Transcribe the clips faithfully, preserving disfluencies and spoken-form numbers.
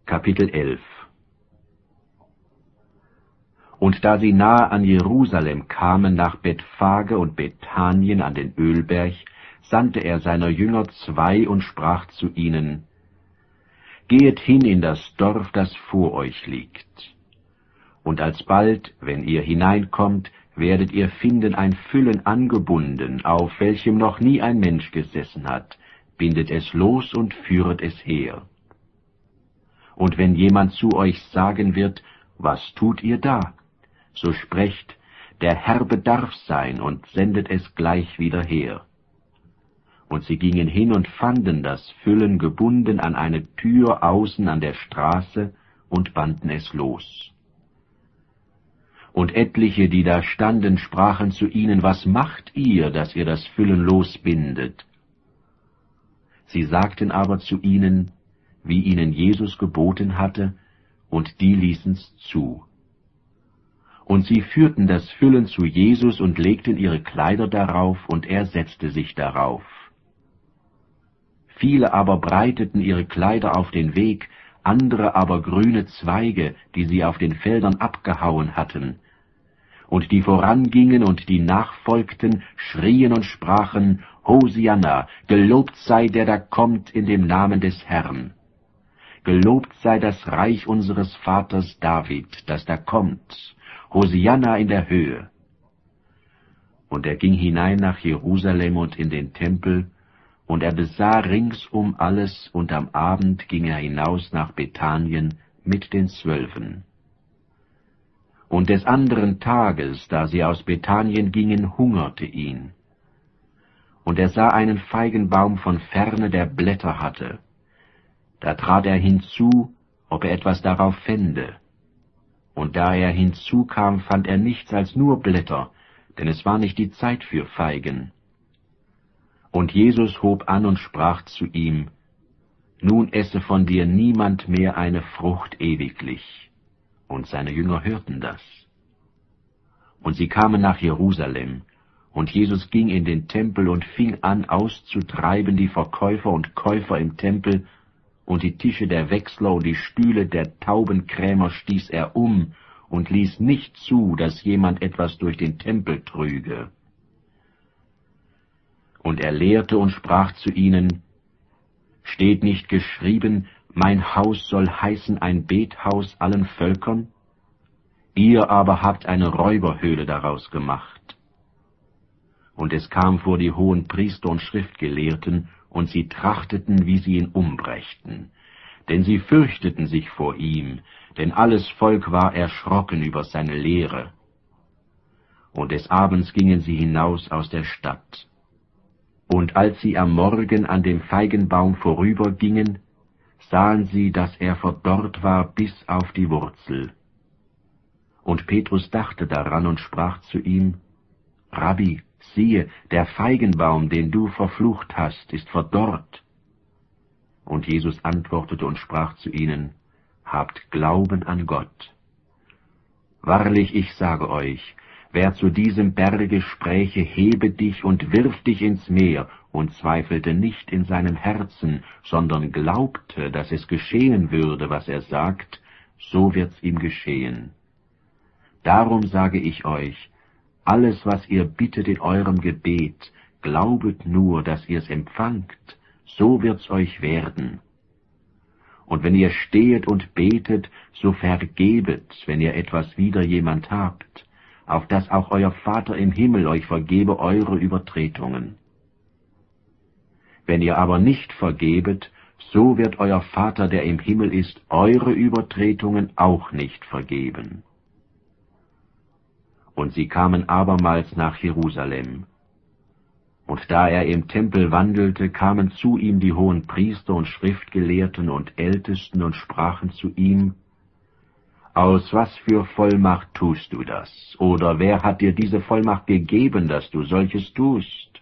Kapitel elf. Und da sie nahe an Jerusalem kamen, nach Bethphage und Bethanien an den Ölberg, sandte er seiner Jünger zwei und sprach zu ihnen: Gehet hin in das Dorf, das vor euch liegt. Und alsbald, wenn ihr hineinkommt, werdet ihr finden ein Füllen angebunden, auf welchem noch nie ein Mensch gesessen hat, bindet es los und führet es her. Und wenn jemand zu euch sagen wird, was tut ihr da? So sprecht, der Herr bedarf sein, und sendet es gleich wieder her. Und sie gingen hin und fanden das Füllen gebunden an eine Tür außen an der Straße und banden es los. Und etliche, die da standen, sprachen zu ihnen: Was macht ihr, dass ihr das Füllen losbindet? Sie sagten aber zu ihnen, wie ihnen Jesus geboten hatte, und die ließen's zu. Und sie führten das Füllen zu Jesus und legten ihre Kleider darauf, und er setzte sich darauf. Viele aber breiteten ihre Kleider auf den Weg, andere aber grüne Zweige, die sie auf den Feldern abgehauen hatten. Und die vorangingen und die nachfolgten, schrien und sprachen: Hosianna, gelobt sei der da kommt in dem Namen des Herrn. Gelobt sei das Reich unseres Vaters David, das da kommt. Hosianna in der Höhe. Und er ging hinein nach Jerusalem und in den Tempel, und er besah ringsum alles, und am Abend ging er hinaus nach Bethanien mit den Zwölfen. Und des anderen Tages, da sie aus Bethanien gingen, hungerte ihn. Und er sah einen Feigenbaum von ferne, der Blätter hatte. Da trat er hinzu, ob er etwas darauf fände. Und da er hinzukam, fand er nichts als nur Blätter, denn es war nicht die Zeit für Feigen. Und Jesus hob an und sprach zu ihm: Nun esse von dir niemand mehr eine Frucht ewiglich. Und seine Jünger hörten das. Und sie kamen nach Jerusalem, und Jesus ging in den Tempel und fing an auszutreiben die Verkäufer und Käufer im Tempel, und die Tische der Wechsler und die Stühle der Taubenkrämer stieß er um und ließ nicht zu, dass jemand etwas durch den Tempel trüge. Und er lehrte und sprach zu ihnen: Steht nicht geschrieben, mein Haus soll heißen ein Bethaus allen Völkern? Ihr aber habt eine Räuberhöhle daraus gemacht. Und es kam vor die hohen Priester und Schriftgelehrten, und sie trachteten, wie sie ihn umbrächten. Denn sie fürchteten sich vor ihm, denn alles Volk war erschrocken über seine Lehre. Und des Abends gingen sie hinaus aus der Stadt. Und als sie am Morgen an dem Feigenbaum vorübergingen, sahen sie, dass er verdorrt war bis auf die Wurzel. Und Petrus dachte daran und sprach zu ihm: Rabbi, siehe, der Feigenbaum, den du verflucht hast, ist verdorrt. Und Jesus antwortete und sprach zu ihnen: Habt Glauben an Gott. Wahrlich, ich sage euch, wer zu diesem Berge spräche, hebe dich und wirf dich ins Meer, und zweifelte nicht in seinem Herzen, sondern glaubte, dass es geschehen würde, was er sagt, so wird's ihm geschehen. Darum sage ich euch, alles, was ihr bittet in eurem Gebet, glaubet nur, dass ihr's empfangt, so wird's euch werden. Und wenn ihr stehet und betet, so vergebet, wenn ihr etwas wider jemand habt, auf dass auch euer Vater im Himmel euch vergebe eure Übertretungen. Wenn ihr aber nicht vergebet, so wird euer Vater, der im Himmel ist, eure Übertretungen auch nicht vergeben. Und sie kamen abermals nach Jerusalem. Und da er im Tempel wandelte, kamen zu ihm die hohen Priester und Schriftgelehrten und Ältesten und sprachen zu ihm: Aus was für Vollmacht tust du das? Oder wer hat dir diese Vollmacht gegeben, dass du solches tust?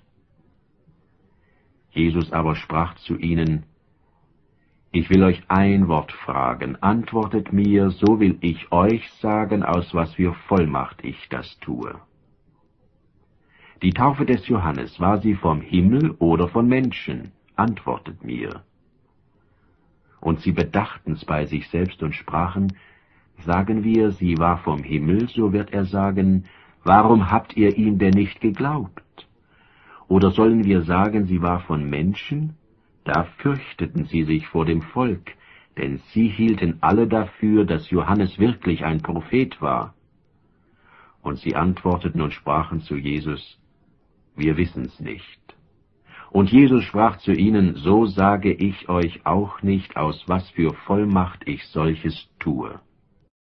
Jesus aber sprach zu ihnen: Ich will euch ein Wort fragen, antwortet mir, so will ich euch sagen, aus was für Vollmacht ich das tue. Die Taufe des Johannes, war sie vom Himmel oder von Menschen? Antwortet mir. Und sie bedachtens bei sich selbst und sprachen, sagen wir, sie war vom Himmel, so wird er sagen, warum habt ihr ihm denn nicht geglaubt? Oder sollen wir sagen, sie war von Menschen? Da fürchteten sie sich vor dem Volk, denn sie hielten alle dafür, dass Johannes wirklich ein Prophet war. Und sie antworteten und sprachen zu Jesus, wir wissen's nicht. Und Jesus sprach zu ihnen, so sage ich euch auch nicht, aus was für Vollmacht ich solches tue.